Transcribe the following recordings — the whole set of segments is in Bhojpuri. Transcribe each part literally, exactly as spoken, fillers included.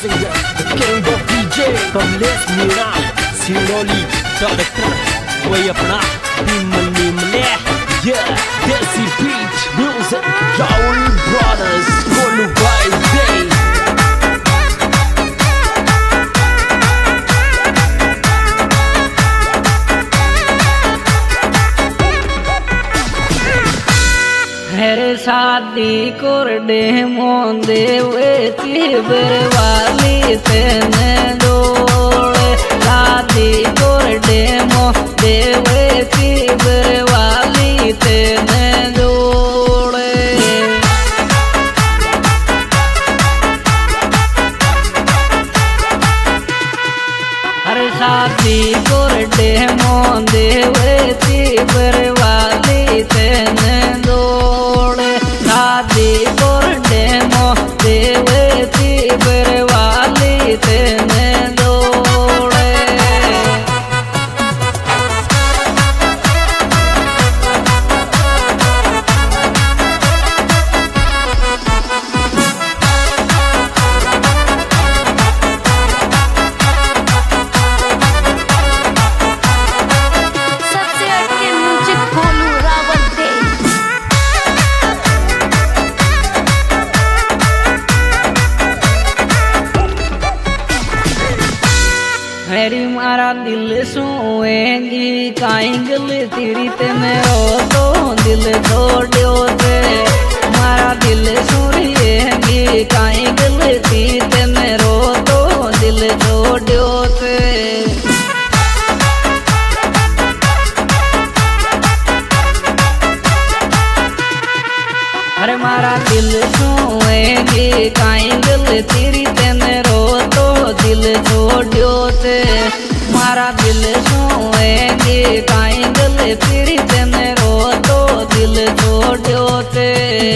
singer, the king of D J, Kamlesh Meena, Sindoli, director, वही अपना मनी मले, yeah, देसी beat, music, Raul Brothers, Kolu by Day. मेरे शादी कोरडे मोंदे वे चिबर वाली तेने जोड़े शादी कोरडे मोंदे वे चिबर वाली तेने जोड़े हर शादी कोरडे मोंदे वे चिबर वाली तेने जोड़े शादी कोरडे मोंदे वे चिबर वाली तेने जोड़े सबसे हटके म्यूजिक खोलू रावल दे। मेरी मारा दिल सोएगी काइंगल तेरी ते मेरो तो दिल छोड़ो ते मारा दिल सुनिएगी काइंगल तेरी ते मेरो तो दिल छोड़ो ते अरे मारा दिल सोएगी काइंगल तेरी ते मेरो तो दिल छोड़ो ते मारा दिल सोएगी काइंगल तेरी ते मेरो तो दिल छोड़ो ते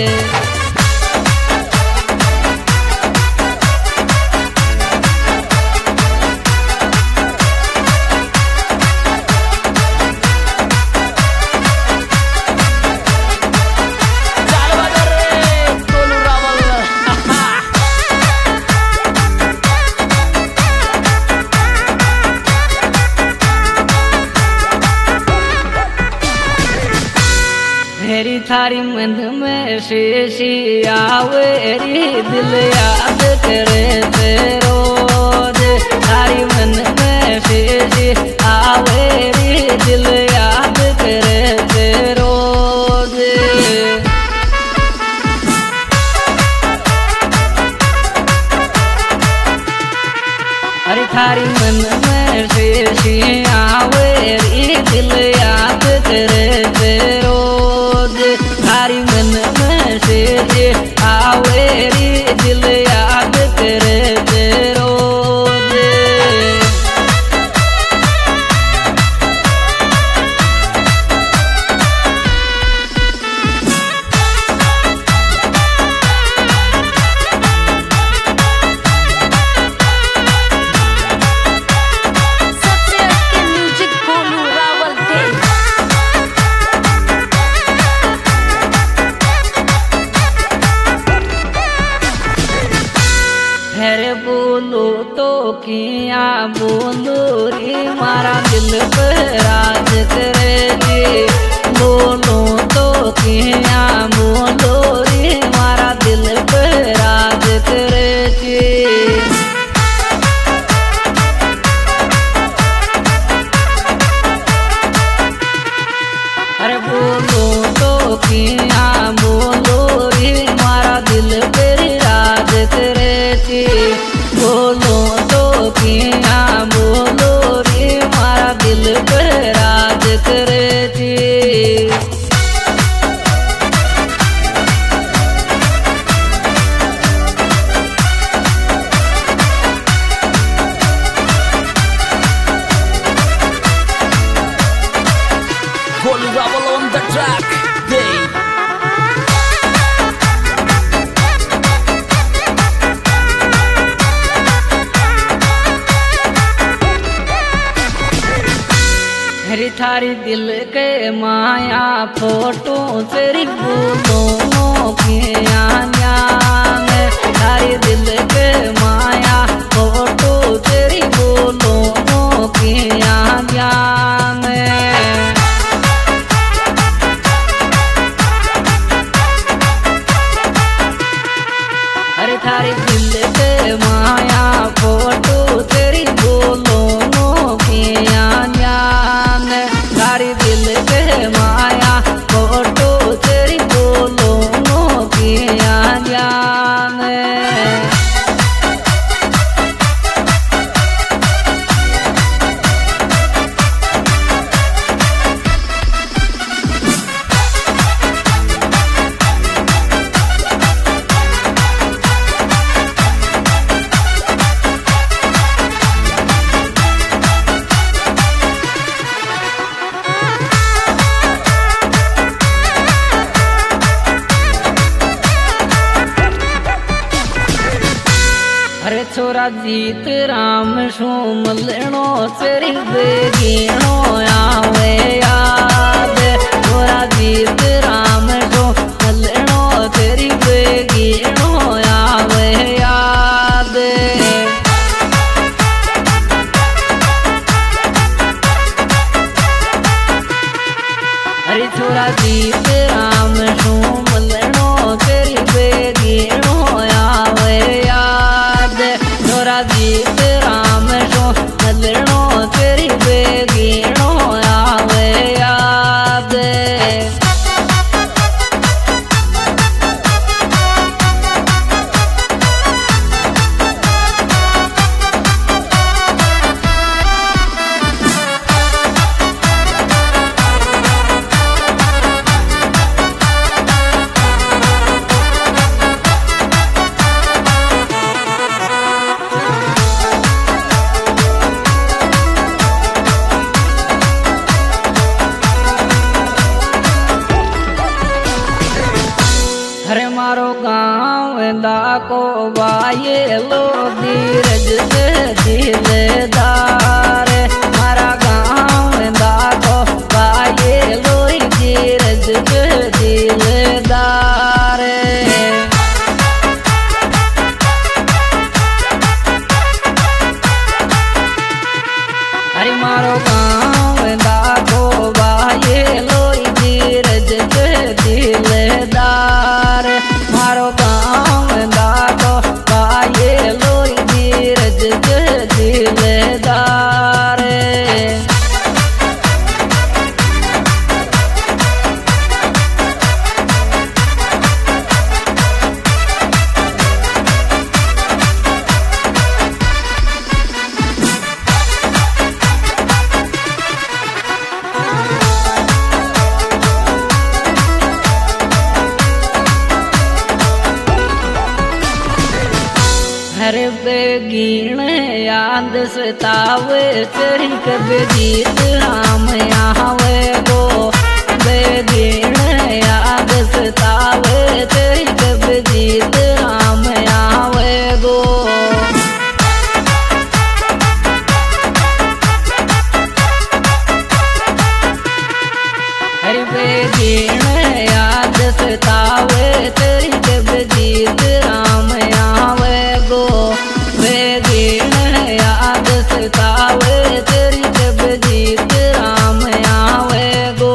मेरी थारी मन में शीशी आवे री दिल याद करे ते रोज थारी मन में शीशी आवे री दिल याद करे ते रोज अरे थारी मन में शीशी आवे री दिल याद करे ते रोज थारी मन में शीशी आवे री दिल याद करे ते रोज सबसे हटके म्यूजिक खोलू रावल दे। अरे बोलो तो किया बोलो रे मारा दिल पे राज करे जी बोलो तो किया बोलो रे मारा दिल पे राज करे जी अरे बोलो तो किया बोलो रे मारा दिल पे राज करे जी बोलो तो किया बोलो रे मारा दिल पे राज करे जी Kolu Raval on the track, Day. मेरी थारी दिल के माया फोटो तेरी बोलो की आया थारी दिल के माया दिल पे माया फोटो तेरी बोलो नो किया ज्ञान मारी दिल पे माया फोटो तेरी बोलो नो किया ज्ञान। अरे छोरा जीत राम सो मलनो तेरी बेगीनो आवे याद छोरा जीत राम सो मलनो तेरी बेगीनो आवे याद। अरे छोरा जीत राम सो मलनो तेरी बेगीनो आवे याद छोरा जीत राम सो मलनो तेरी बेगीनो आवे याद। अरे मारो गाँव दाको बाये लो धीरज से दिलदार मारा गाँव दाको बाये लो धीरज से दिलदार। अरे मारो गाँव दाको बाये लो धीरज से दिलदार मारो गाँव दाको बाये लो धीरज से दिलदार। हर बेगीण याद सतावे तेरी कभी जीत राम आवे गो बेगीण याद सतावे तेरी कभी जीत राम आवे गो। हर बेगीण याद सतावे तेरी कभी जीत राम आवे गो बेगीण याद सतावे तेरी जब जीत राम आवे गो।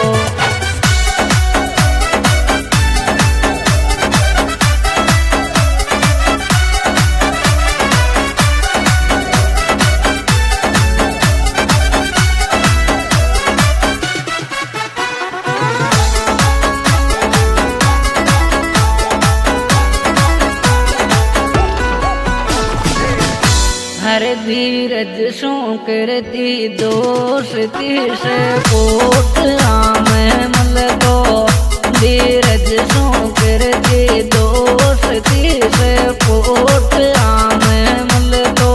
हर धीरज सो करती दोस्ती से कोट राम मल को धीरज सो करती दोस्ती से कोट राम मल को।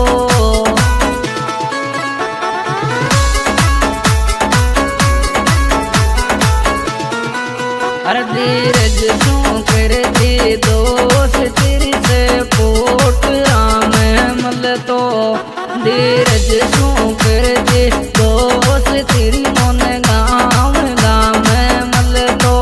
हर धीरज सो करती दोस्ती से कोट राम मल तो धीरज सो करती दोस्त तेरी मन गाँव गाँव मल तो।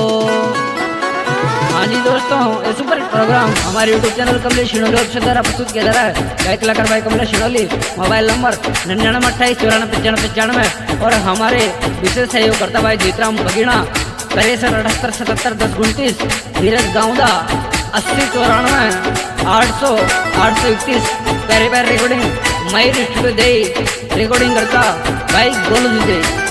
हाँ जी दोस्तों, ये सुपर प्रोग्राम हमारे YouTube channel Kamlesh Shinoli official द्वारा प्रस्तुत किया जा रहा है। गायक कलाकार भाई कमलेश शिनोली, मोबाइल नंबर निन्यानवे अट्ठाईस चौरानवे पचानवे पचानवे और हमारे विशेष सहयोगकर्ता भाई जीतराम बगीणा तिरसठ अठहत्तर सतहत्तर दस उनतीस धीरज गाँवदा अस्सी चौरानवे आठ सौ आठ सौ इकतीस प्यारे प्यारे रिकॉर्डिंग मयूर स्टूडियो दे रिकॉर्डिंग करता भाई गोलू जी दे।